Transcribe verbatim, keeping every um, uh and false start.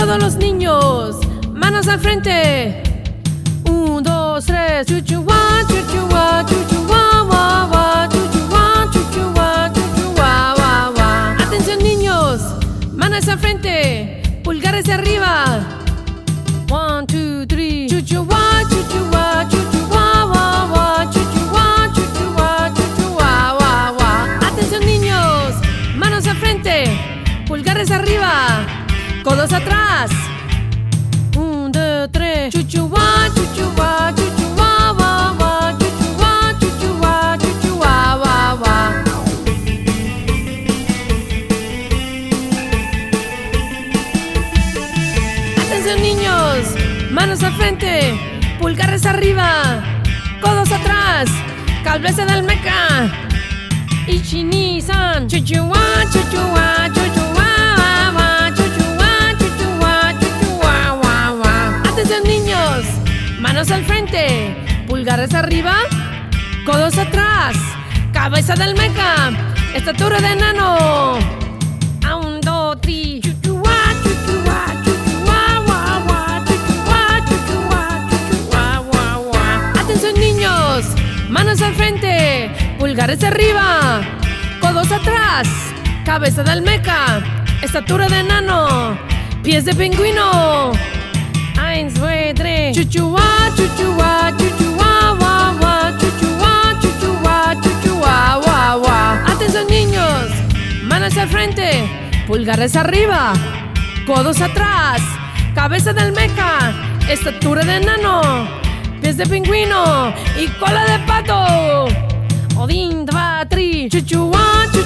Todos los niños, manos al frente. Un, dos, tres. Chuchuá, chuchuá, chuchuá, wa, wa, chuchuá, chuchuá, chuchuá, wa, wa. Atención niños, manos al frente, pulgares arriba. One, two, three. Chuchuá, chuchuá, chuchuá, wa, wa, chuchuá, chuchuá, chuchuá, wa, wa. Atención niños, manos al frente, pulgares arriba, codos atrás. Un, dos, tres. Chuchuá, chuchuá, chuchuá, wa, wa, chuchuá, chuchuá, chuchuá, wa, wa. Atención niños, manos al frente, pulgares arriba, codos atrás, cabeza de almeca. Ichini-san. Chuchuá, chuchuá, chuchuá, wa, wa, chuchuá, chuchuá, chuchuá, wa, wa. Atención niños, manos al frente, pulgares arriba, codos atrás, cabeza de almeca, estatura de enano. A un, dos, tres. Chuchuá, chuchuá, chuchuá, wa, wa, chuchuá, chuchuá, chuchuá, wa, wa. Atención niños, manos al frente, pulgares arriba, codos atrás, cabeza de almeca, estatura de enano, pies de pingüino. Eins, zwei, tres. Chuchuá, chuchuá, chuchuá, wa, wa, chuchuá, chuchuá, chuchuá, wa, wa. Atención niños, manos al frente, pulgares arriba, codos atrás, cabeza de almeca, estatura de enano, pies de pingüino y cola de pato. Odin, dva, tri. Chuchuá, chuchuá.